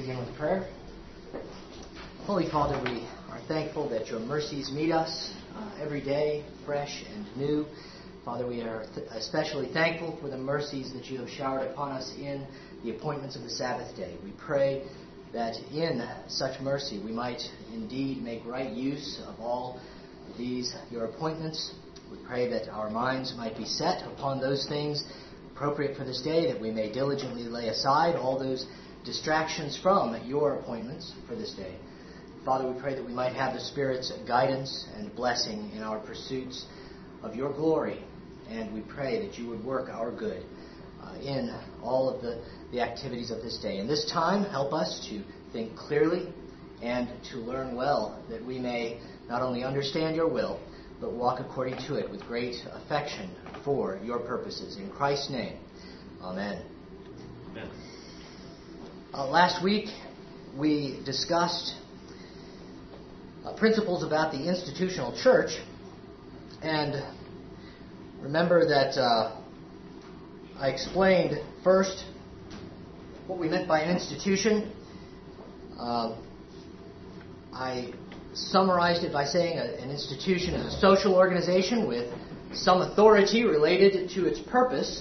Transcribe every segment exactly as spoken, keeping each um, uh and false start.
begin with prayer. Holy Father, we are thankful that your mercies meet us uh, every day, fresh and new. Father, we are th- especially thankful for the mercies that you have showered upon us in the appointments of the Sabbath day. We pray that in such mercy we might indeed make right use of all these your appointments. We pray that our minds might be set upon those things appropriate for this day, that we may diligently lay aside all those distractions from your appointments for this day. Father, we pray that we might have the Spirit's guidance and blessing in our pursuits of your glory, and we pray that you would work our good uh, in all of the, the activities of this day. And this time, help us to think clearly and to learn well, that we may not only understand your will, but walk according to it with great affection for your purposes. In Christ's name, amen. Amen. Uh, last week, we discussed uh, principles about the institutional church, and remember that uh, I explained first what we meant by an institution. Uh, I summarized it by saying a, an institution is a social organization with some authority related to its purpose.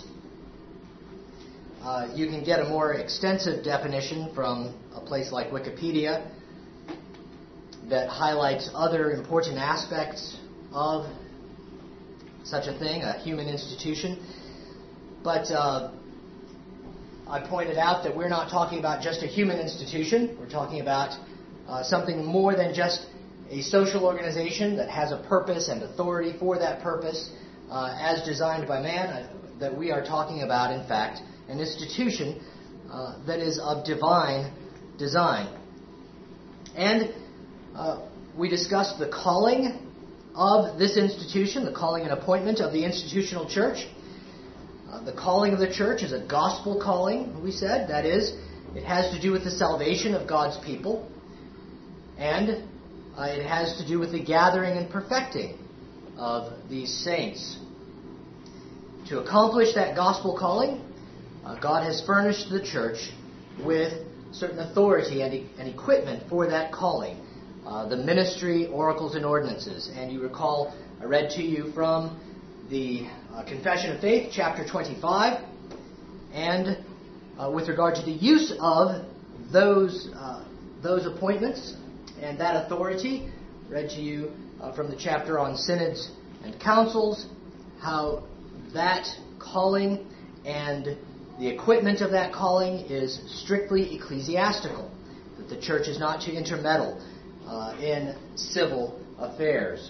Uh, you can get a more extensive definition from a place like Wikipedia that highlights other important aspects of such a thing, a human institution. But uh, I pointed out that we're not talking about just a human institution. We're talking about uh, something more than just a social organization that has a purpose and authority for that purpose uh, as designed by man. Uh, that we are talking about, in fact, an institution uh, that is of divine design. And uh, we discussed the calling of this institution, the calling and appointment of the institutional church. Uh, the calling of the church is a gospel calling, we said. That is, it has to do with the salvation of God's people. And uh, it has to do with the gathering and perfecting of these saints. To accomplish that gospel calling, uh, God has furnished the church with certain authority and, e- and equipment for that calling. Uh, the ministry, oracles, and ordinances. And you recall, I read to you from the uh, Confession of Faith, chapter twenty-five. And uh, with regard to the use of those, uh, those appointments and that authority, read to you uh, from the chapter on synods and councils, how that calling and the equipment of that calling is strictly ecclesiastical, that the church is not to intermeddle uh, in civil affairs.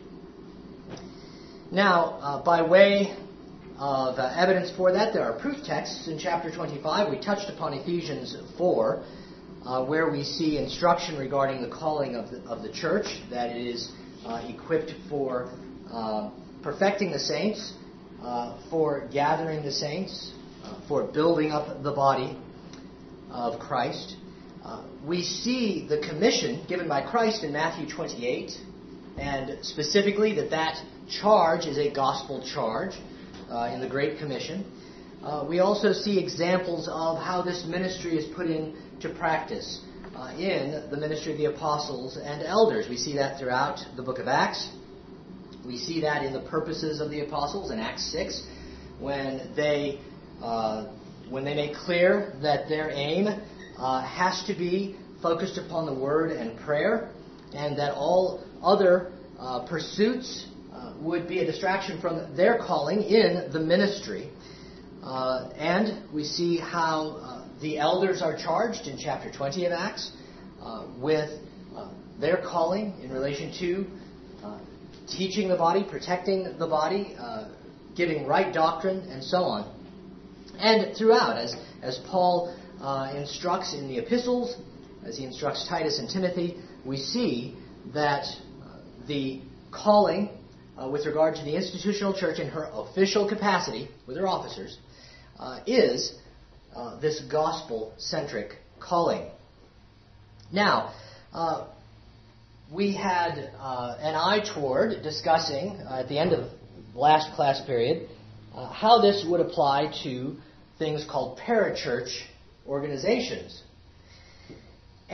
Now, uh, by way of uh, evidence for that, there are proof texts in chapter twenty-five. We touched upon Ephesians four, uh, where we see instruction regarding the calling of the, of the church, that it is uh, equipped for uh, perfecting the saints, uh, for gathering the saints, uh, for building up the body of Christ. Uh, we see the commission given by Christ in Matthew twenty-eight, and specifically that that charge is a gospel charge uh, in the Great Commission. Uh, we also see examples of how this ministry is put into practice uh, in the ministry of the apostles and elders. We see that throughout the book of Acts. We see that in the purposes of the apostles in Acts six, when they uh, when they make clear that their aim uh, has to be focused upon the word and prayer, and that all other uh, pursuits uh, would be a distraction from their calling in the ministry. Uh, and we see how uh, the elders are charged in chapter twenty of Acts uh, with uh, their calling in relation to uh, teaching the body, protecting the body, uh, giving right doctrine, and so on. And throughout, as, as Paul uh, instructs in the epistles, as he instructs Titus and Timothy, we see that uh, the calling uh, with regard to the institutional church in her official capacity with her officers uh, is uh, this gospel-centric calling. Now, uh, we had uh, an eye toward discussing uh, at the end of last class period uh, how this would apply to things called parachurch organizations.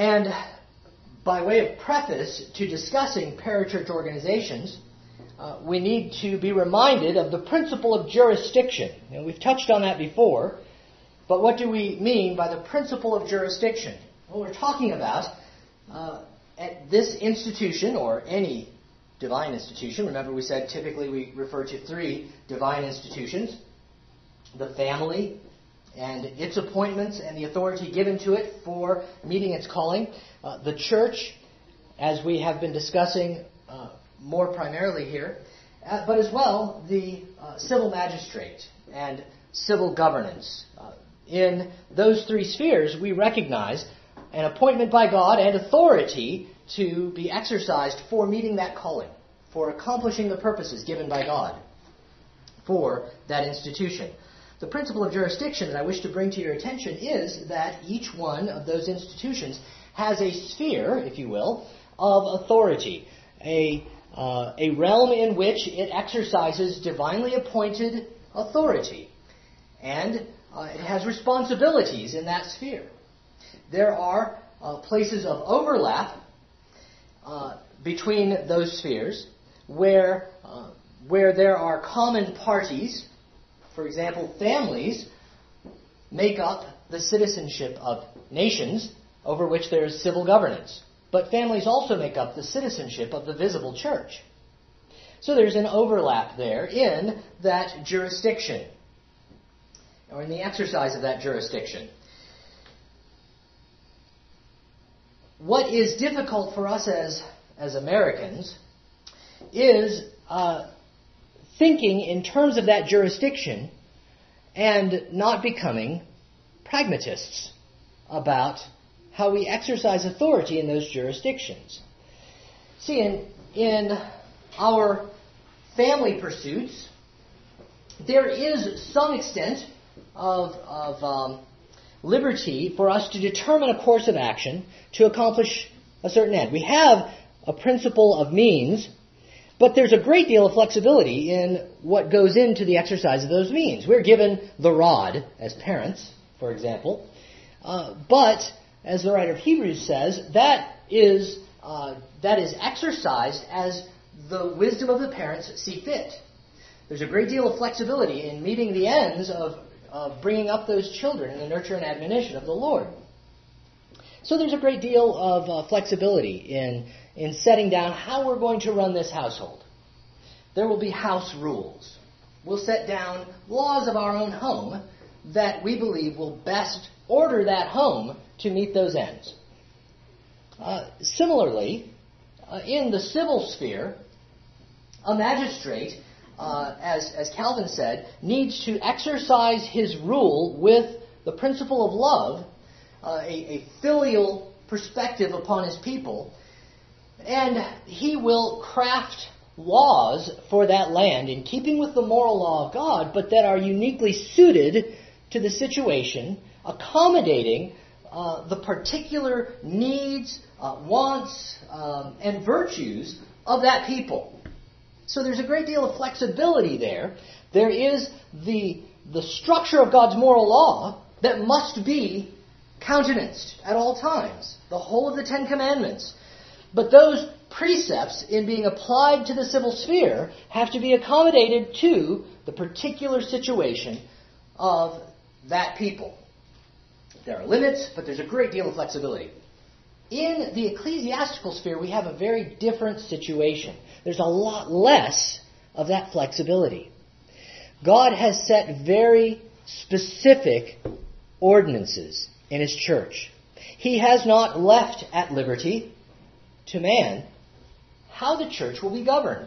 And by way of preface to discussing parachurch organizations, uh, we need to be reminded of the principle of jurisdiction. You know, we've touched on that before, but what do we mean by the principle of jurisdiction? Well, we're talking about uh, at this institution, or any divine institution. Remember, we said typically we refer to three divine institutions: the family and its appointments and the authority given to it for meeting its calling; uh, the church, as we have been discussing uh, more primarily here, uh, but as well the uh, civil magistrate and civil governance. Uh, in those three spheres, we recognize an appointment by God and authority to be exercised for meeting that calling, for accomplishing the purposes given by God for that institution. The principle of jurisdiction that I wish to bring to your attention is that each one of those institutions has a sphere, if you will, of authority, a, uh, a realm in which it exercises divinely appointed authority, and uh, it has responsibilities in that sphere. There are uh, places of overlap uh, between those spheres where uh, where there are common parties. For example, families make up the citizenship of nations over which there is civil governance. But families also make up the citizenship of the visible church. So there's an overlap there in that jurisdiction, or in the exercise of that jurisdiction. What is difficult for us as, as Americans is uh, thinking in terms of that jurisdiction and not becoming pragmatists about how we exercise authority in those jurisdictions. See, in, in our family pursuits, there is some extent of, of um, liberty for us to determine a course of action to accomplish a certain end. We have a principle of means, but there's a great deal of flexibility in what goes into the exercise of those means. We're given the rod as parents, for example, uh, but as the writer of Hebrews says, that is uh, that is exercised as the wisdom of the parents see fit. There's a great deal of flexibility in meeting the ends of of bringing up those children in the nurture and admonition of the Lord. So there's a great deal of uh, flexibility in, in setting down how we're going to run this household. There will be house rules. We'll set down laws of our own home that we believe will best order that home to meet those ends. Uh, similarly, uh, in the civil sphere, a magistrate, Uh, as, as Calvin said, needs to exercise his rule with the principle of love, uh, a, a filial perspective upon his people, and he will craft laws for that land in keeping with the moral law of God, but that are uniquely suited to the situation, accommodating uh, the particular needs, uh, wants, um, and virtues of that people. So there's a great deal of flexibility there. There is the, the structure of God's moral law that must be countenanced at all times, the whole of the Ten Commandments. But those precepts, in being applied to the civil sphere, have to be accommodated to the particular situation of that people. There are limits, but there's a great deal of flexibility. In the ecclesiastical sphere, we have a very different situation. There's a lot less of that flexibility. God has set very specific ordinances in His church. He has not left at liberty to man how the church will be governed.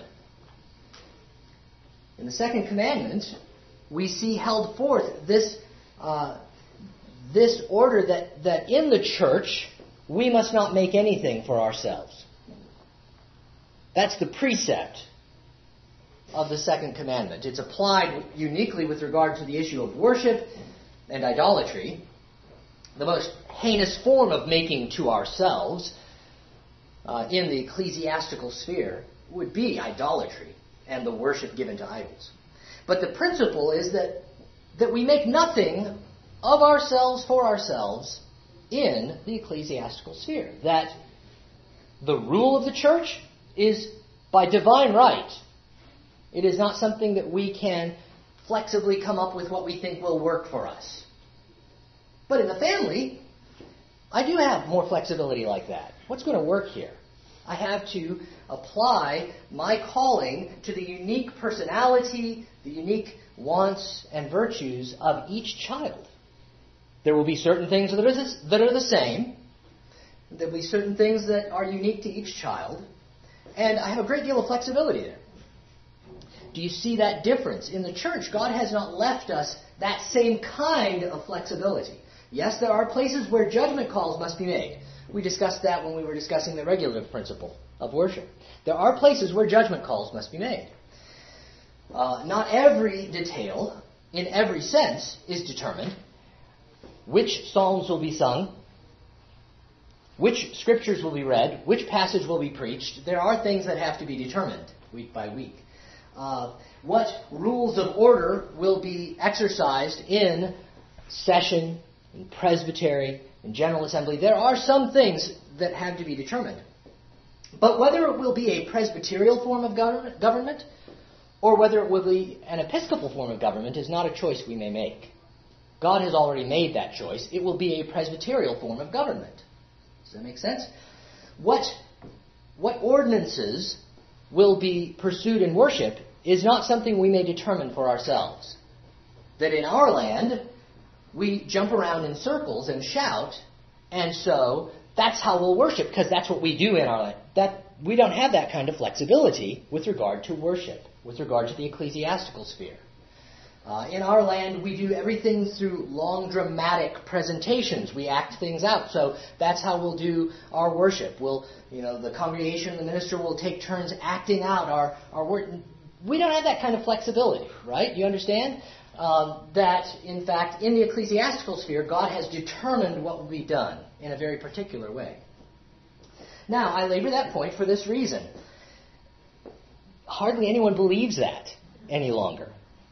In the second commandment, we see held forth this, uh, this order that, that in the church we must not make anything for ourselves. That's the precept of the second commandment. It's applied uniquely with regard to the issue of worship and idolatry. The most heinous form of making to ourselves uh, in the ecclesiastical sphere would be idolatry and the worship given to idols. But the principle is that, that we make nothing of ourselves for ourselves in the ecclesiastical sphere. That the rule of the church is by divine right. It is not something that we can flexibly come up with what we think will work for us. But in the family, I do have more flexibility like that. What's going to work here? I have to apply my calling to the unique personality, the unique wants and virtues of each child. There will be certain things that are, that are the same. There will be certain things that are unique to each child. And I have a great deal of flexibility there. Do you see that difference? In the church, God has not left us that same kind of flexibility. Yes, there are places where judgment calls must be made. We discussed that when we were discussing the regulative principle of worship. There are places where judgment calls must be made. Uh, not every detail, in every sense, is determined. Which psalms will be sung, which scriptures will be read, which passage will be preached. There are things that have to be determined week by week. Uh, what rules of order will be exercised in session, in presbytery, in General Assembly. There are some things that have to be determined. But whether it will be a presbyterial form of government or whether it will be an episcopal form of government is not a choice we may make. God has already made that choice. It will be a presbyterial form of government. Does that make sense? What, what ordinances will be pursued in worship is not something we may determine for ourselves. That in our land, we jump around in circles and shout, and so that's how we'll worship, because that's what we do in our land. That, we don't have that kind of flexibility with regard to worship, with regard to the ecclesiastical sphere. Uh, in our land, we do everything through long, dramatic presentations. We act things out. So that's how we'll do our worship. We'll, you know, the congregation and the minister will take turns acting out our, our word. We don't have that kind of flexibility, right? You understand? Um, that, in fact, in the ecclesiastical sphere, God has determined what will be done in a very particular way. Now, I labor that point for this reason. Hardly anyone believes that any longer.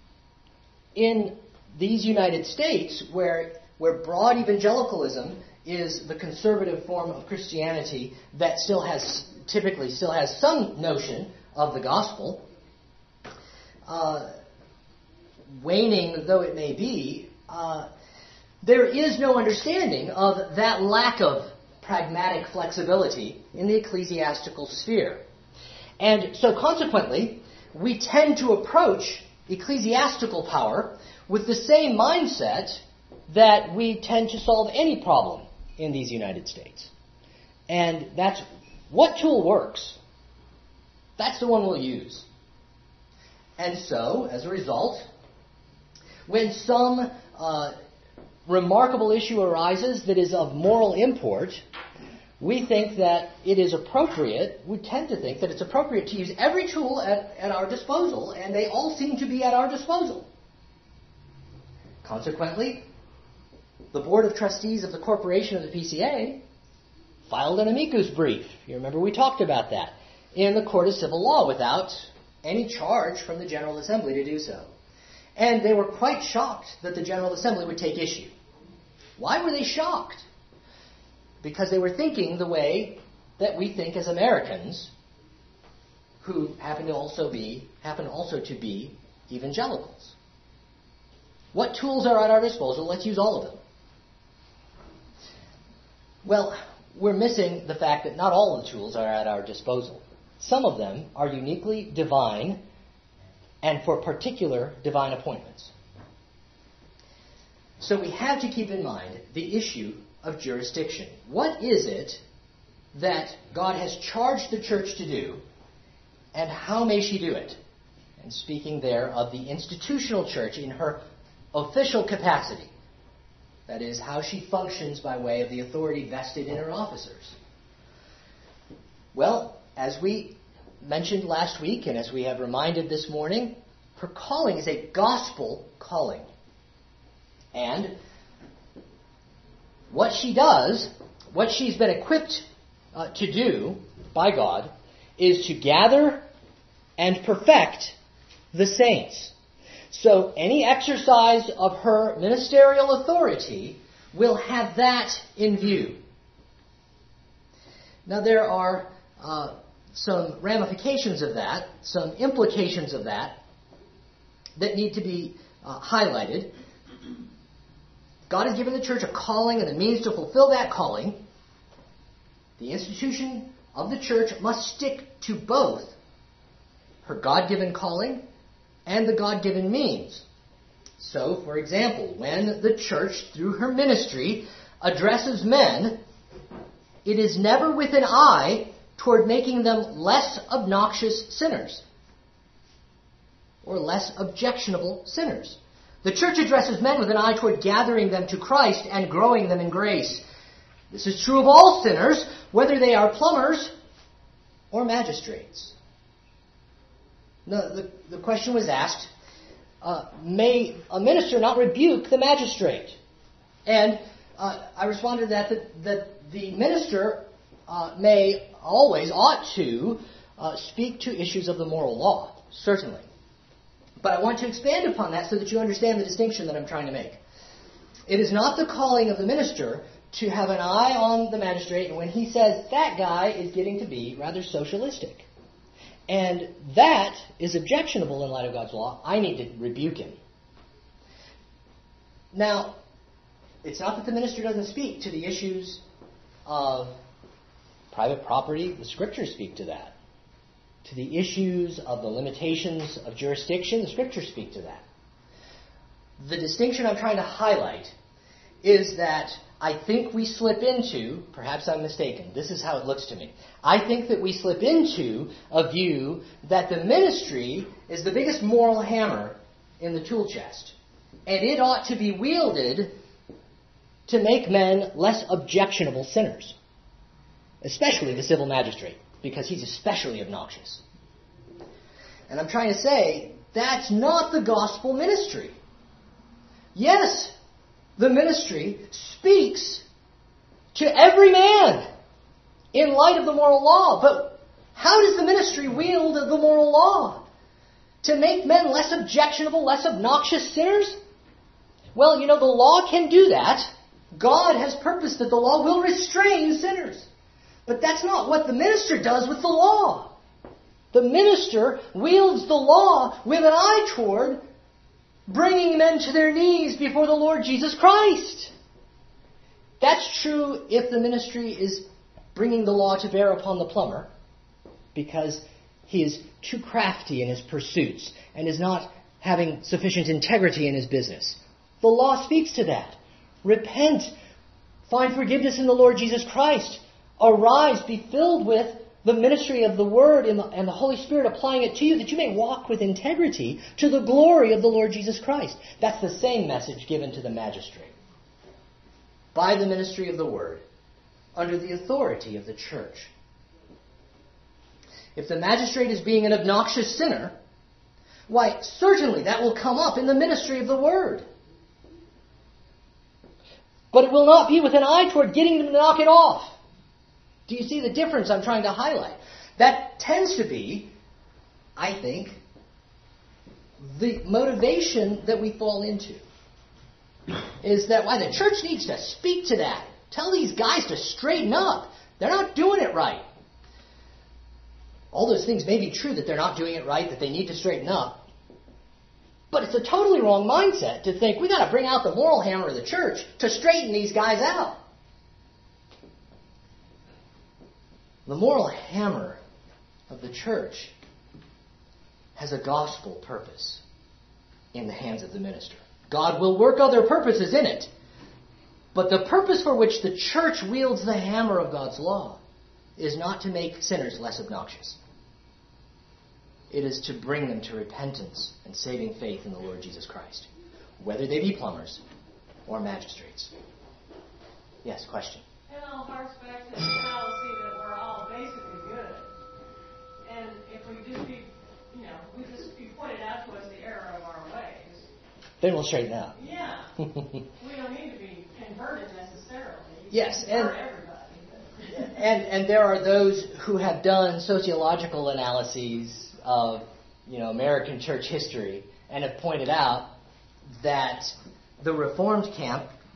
In these United States, where, where broad evangelicalism is the conservative form of Christianity that still has, typically still has some notion of the gospel, uh, waning though it may be, uh, there is no understanding of that lack of pragmatic flexibility in the ecclesiastical sphere. And so consequently, we tend to approach ecclesiastical power with the same mindset that we tend to solve any problem in these United States. And that's what tool works. That's the one we'll use. And so, as a result, when some uh, remarkable issue arises that is of moral import, we think that it is appropriate, we tend to think that it's appropriate to use every tool at, at our disposal, and they all seem to be at our disposal. Consequently, the Board of Trustees of the Corporation of the P C A filed an amicus brief. You remember we talked about that in the Court of Civil Law without any charge from the General Assembly to do so. And they were quite shocked that the General Assembly would take issue. Why were they shocked? Because they were thinking the way that we think as Americans, who happen to also be happen also to be evangelicals. What tools are at our disposal? Let's use all of them. Well, we're missing the fact that not all of the tools are at our disposal. Some of them are uniquely divine and for particular divine appointments. So we have to keep in mind the issue of jurisdiction. What is it that God has charged the church to do, and how may she do it? And speaking there of the institutional church in her official capacity, that is, how she functions by way of the authority vested in her officers. Well, as we mentioned last week, and as we have reminded this morning, her calling is a gospel calling. And what she does, what she's been equipped uh, to do by God, is to gather and perfect the saints. So any exercise of her ministerial authority will have that in view. Now there are uh, some ramifications of that, some implications of that, that need to be uh, highlighted. God has given the church a calling and a means to fulfill that calling. The institution of the church must stick to both her God-given calling and the God-given means. So, for example, when the church, through her ministry, addresses men, it is never with an eye toward making them less obnoxious sinners or less objectionable sinners. The church addresses men with an eye toward gathering them to Christ and growing them in grace. This is true of all sinners, whether they are plumbers or magistrates. Now, the, the question was asked, uh, may a minister not rebuke the magistrate? And uh, I responded that the, that the minister uh, may always, ought to, uh, speak to issues of the moral law, certainly. But I want to expand upon that so that you understand the distinction that I'm trying to make. It is not the calling of the minister to have an eye on the magistrate, and when he says, that guy is getting to be rather socialistic, and that is objectionable in light of God's law, I need to rebuke him. Now, it's not that the minister doesn't speak to the issues of private property. The Scriptures speak to that. To the issues of the limitations of jurisdiction, the Scriptures speak to that. The distinction I'm trying to highlight is that I think we slip into, perhaps I'm mistaken, this is how it looks to me. I think that we slip into a view that the ministry is the biggest moral hammer in the tool chest. And it ought to be wielded to make men less objectionable sinners. Especially the civil magistrate, because he's especially obnoxious. And I'm trying to say, that's not the gospel ministry. Yes, the ministry speaks to every man in light of the moral law. But how does the ministry wield the moral law? To make men less objectionable, less obnoxious sinners? Well, you know, the law can do that. God has purposed that the law will restrain sinners. But that's not what the minister does with the law. The minister wields the law with an eye toward bringing men to their knees before the Lord Jesus Christ. That's true if the ministry is bringing the law to bear upon the plumber, because he is too crafty in his pursuits and is not having sufficient integrity in his business. The law speaks to that. Repent. Find forgiveness in the Lord Jesus Christ. Arise, be filled with the ministry of the Word and the, and the Holy Spirit applying it to you, that you may walk with integrity to the glory of the Lord Jesus Christ. That's the same message given to the magistrate. By the ministry of the Word, under the authority of the church. If the magistrate is being an obnoxious sinner, why, certainly that will come up in the ministry of the Word. But it will not be with an eye toward getting them to knock it off. Do you see the difference I'm trying to highlight? That tends to be, I think, the motivation that we fall into. Is that why the church needs to speak to that. Tell these guys to straighten up. They're not doing it right. All those things may be true, that they're not doing it right, that they need to straighten up. But it's a totally wrong mindset to think we've got to bring out the moral hammer of the church to straighten these guys out. The moral hammer of the church has a gospel purpose in the hands of the minister. God will work other purposes in it. But the purpose for which the church wields the hammer of God's law is not to make sinners less obnoxious. It is to bring them to repentance and saving faith in the Lord Jesus Christ, whether they be plumbers or magistrates. Yes, question? It all harks back to the fallacy that we're all basically good. And if we just be, you know, we just be pointed out to us the error of our ways, then we'll straighten out. Yeah. We don't need to be converted necessarily. You yes, can and everybody. and and there are those who have done sociological analyses of, you know, American church history and have pointed out that the Reformed camp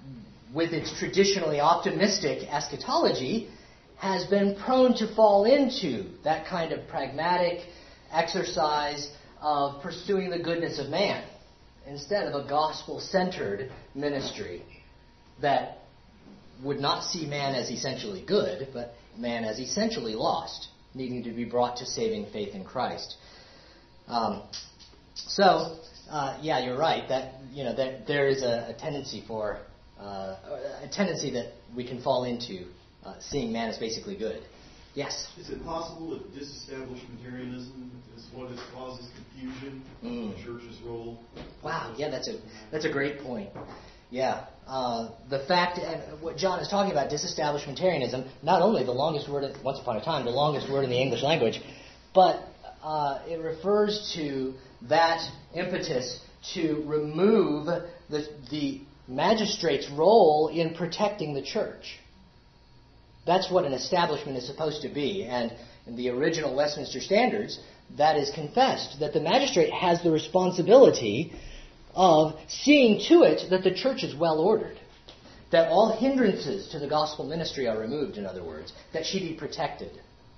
with its traditionally optimistic eschatology, has been prone to fall into that kind of pragmatic exercise of pursuing the goodness of man instead of a gospel-centered ministry that would not see man as essentially good, but man as essentially lost, needing to be brought to saving faith in Christ. Um, so, uh, yeah, you're right that you know that there is a, a tendency for uh, a tendency that we can fall into uh, seeing man as basically good. Yes. Is it possible that disestablishmentarianism is what has causes confusion in Mm. the church's role? Wow, yeah, that's a that's a great point. Yeah, uh, the fact and what John is talking about, disestablishmentarianism, not only the longest word once upon a time, the longest word in the English language, but uh, it refers to that impetus to remove the the magistrate's role in protecting the church. That's what an establishment is supposed to be, and in the original Westminster Standards, that is confessed, that the magistrate has the responsibility of seeing to it that the church is well ordered, that all hindrances to the gospel ministry are removed, in other words, that she be protected.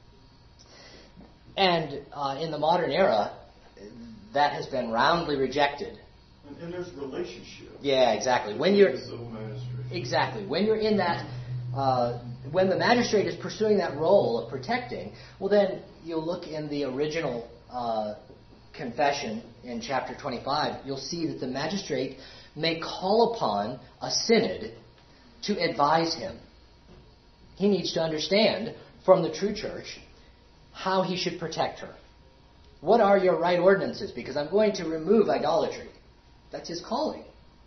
And uh, in the modern era, that has been roundly rejected. And, and there's relationship. Yeah, exactly. When you're The civil magistrate. exactly when you're in that, uh, when the magistrate is pursuing that role of protecting, well, then you'll look in the original uh, confession in chapter twenty-five. You'll see that the magistrate may call upon a synod to advise him. He needs to understand from the true church how he should protect her. What are your right ordinances? Because I'm going to remove idolatry. That's his calling.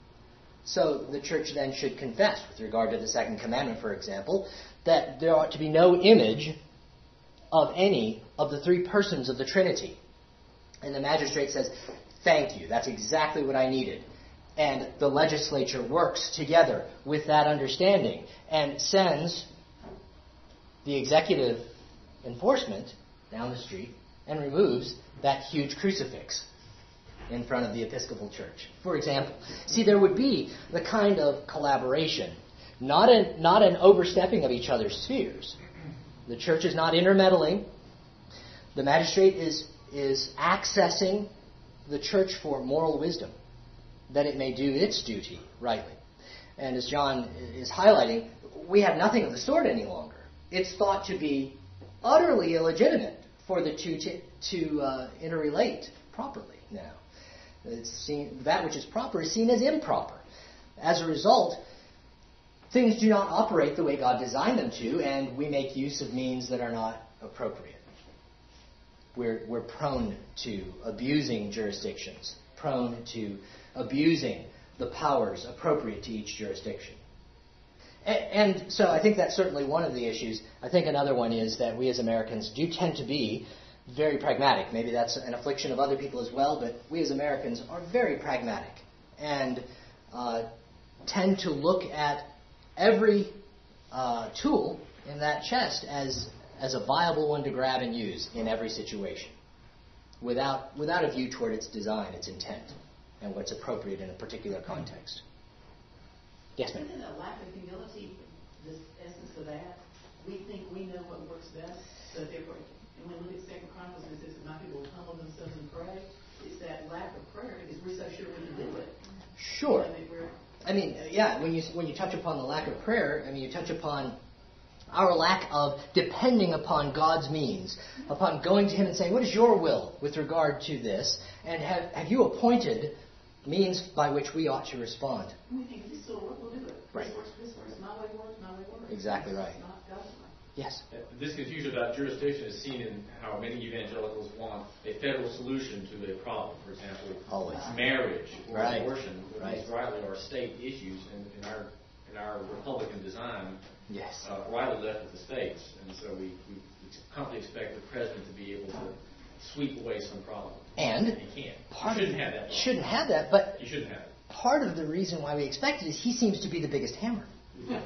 So the church then should confess, with regard to the second commandment, for example, that there ought to be no image of any of the three persons of the Trinity. And the magistrate says, thank you, that's exactly what I needed. And the legislature works together with that understanding and sends the executive enforcement down the street and removes that huge crucifix in front of the Episcopal Church, for example. See, there would be the kind of collaboration, not an, not an overstepping of each other's spheres. The church is not intermeddling. The magistrate is, is accessing the church for moral wisdom, that it may do its duty rightly. And as John is highlighting, we have nothing of the sort any longer. It's thought to be utterly illegitimate for the two to, to uh, interrelate properly now. It's seen, that which is proper is seen as improper. As a result, things do not operate the way God designed them to, and we make use of means that are not appropriate. We're, we're prone to abusing jurisdictions, prone to abusing the powers appropriate to each jurisdiction. And, and so I think that's certainly one of the issues. I think another one is that we as Americans do tend to be very pragmatic. Maybe that's an affliction of other people as well, but we as Americans are very pragmatic and uh, tend to look at every uh, tool in that chest as as a viable one to grab and use in every situation, without without a view toward its design, its intent, and what's appropriate in a particular context. Yes, ma'am. Isn't a lack of humility the essence of that? We think we know what works best, so therefore, and when we look at Second Chronicles, it says, "My people will humble themselves and pray." It's that lack of prayer because we're so sure we can do it. Sure. I mean, we're, I mean, yeah. When you when you touch upon the lack of prayer, I mean, you touch upon our lack of depending upon God's means, upon going to Him and saying, "What is Your will with regard to this?" And have have You appointed means by which we ought to respond? we think this will work, we'll do it. Right. This works, this works. My way works, my way works. Exactly right. It's not God's way. Yes. This confusion about jurisdiction is seen in how many evangelicals want a federal solution to a problem. For example, Always. marriage or Right. abortion, which Right. is rightly are state issues in, in our in our Republican design. Yes. Uh, rightly left with the states, and so we, we completely expect the president to be able to sweep away some problem. And he can't. Part He shouldn't of, have that. problem. Shouldn't have that, but He shouldn't have it. part of the reason why we expect it is he seems to be the biggest hammer. Yes.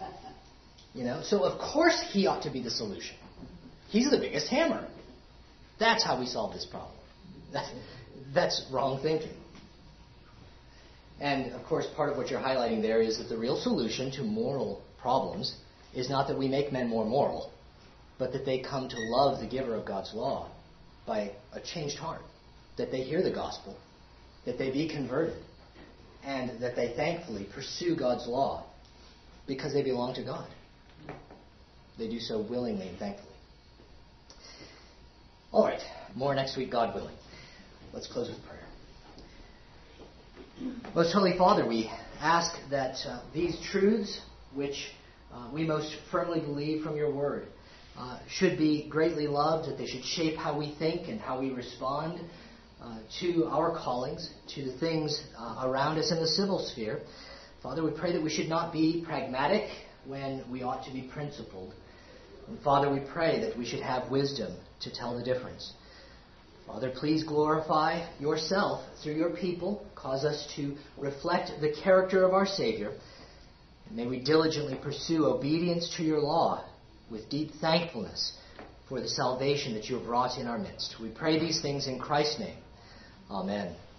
You know, so of course he ought to be the solution. He's the biggest hammer. That's how we solve this problem. That's, that's wrong thinking. And, of course, part of what you're highlighting there is that the real solution to moral problems is not that we make men more moral, but that they come to love the giver of God's law by a changed heart, that they hear the gospel, that they be converted, and that they thankfully pursue God's law because they belong to God. They do so willingly and thankfully. All right, more next week, God willing. Let's close with prayer. Most Holy Father, we ask that uh, these truths, which uh, we most firmly believe from your word, uh, should be greatly loved, that they should shape how we think and how we respond uh, to our callings, to the things uh, around us in the civil sphere. Father, we pray that we should not be pragmatic when we ought to be principled. And Father, we pray that we should have wisdom to tell the difference. Father, please glorify yourself through your people. Cause us to reflect the character of our Savior. And may we diligently pursue obedience to your law with deep thankfulness for the salvation that you have wrought in our midst. We pray these things in Christ's name. Amen.